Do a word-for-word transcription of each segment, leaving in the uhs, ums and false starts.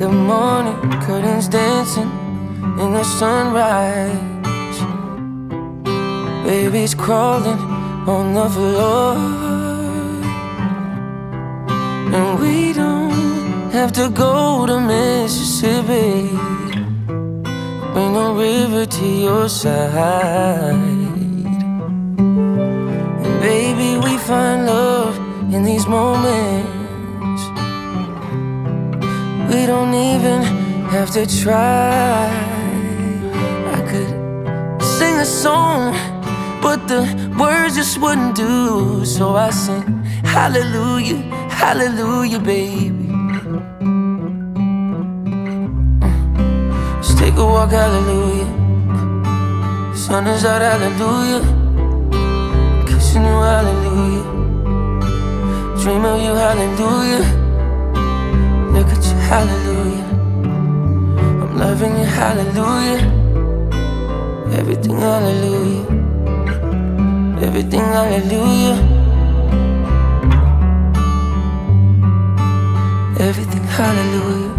the morning, curtains dancing in the sunrise. Baby's crawling on the floor, and we don't have to go to Mississippi. Bring a river to your side. And baby, we find love in these moments. We don't even have to try. I could sing a song, but the words just wouldn't do. So I sing hallelujah, hallelujah, baby. Let's take a walk, hallelujah. Sun is out, hallelujah. Kissing you, hallelujah. Dream of you, hallelujah. Look at you, hallelujah. I'm loving you, hallelujah. Everything, hallelujah. Everything, hallelujah. Everything, hallelujah.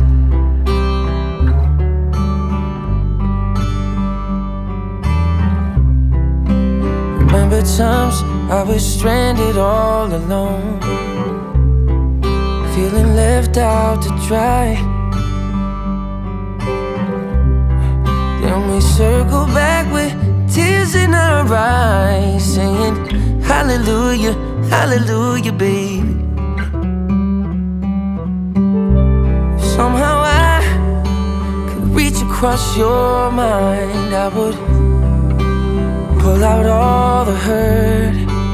Remember times I was stranded all alone, feeling left out to dry. Then we circle back with tears in our eyes, saying hallelujah, hallelujah, baby. If somehow I could reach across your mind, I would pull out all the hurt.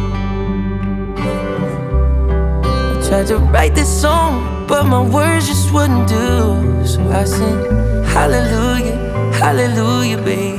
I tried to write this song, but my words just wouldn't do. So I sing hallelujah, hallelujah, baby.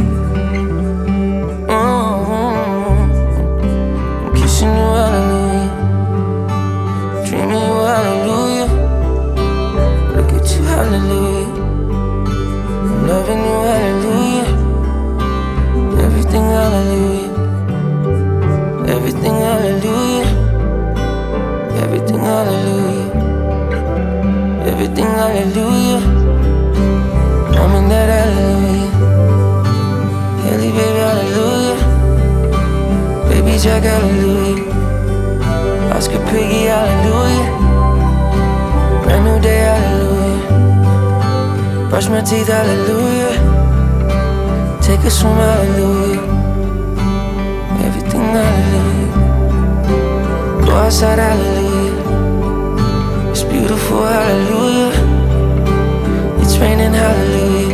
Kissing you, hallelujah. Dreaming you, hallelujah. Look at you, hallelujah. I'm loving you, hallelujah. Everything, hallelujah. Everything, hallelujah. Everything, hallelujah. Everything, hallelujah. I'm in that hallelujah. Kelly, baby, hallelujah. Baby Jack, hallelujah. Oscar Piggy, hallelujah. Brand new day, hallelujah. Brush my teeth, hallelujah. Take a swim, hallelujah. Everything, hallelujah. Go outside, hallelujah. It's beautiful, hallelujah. It's raining, hallelujah.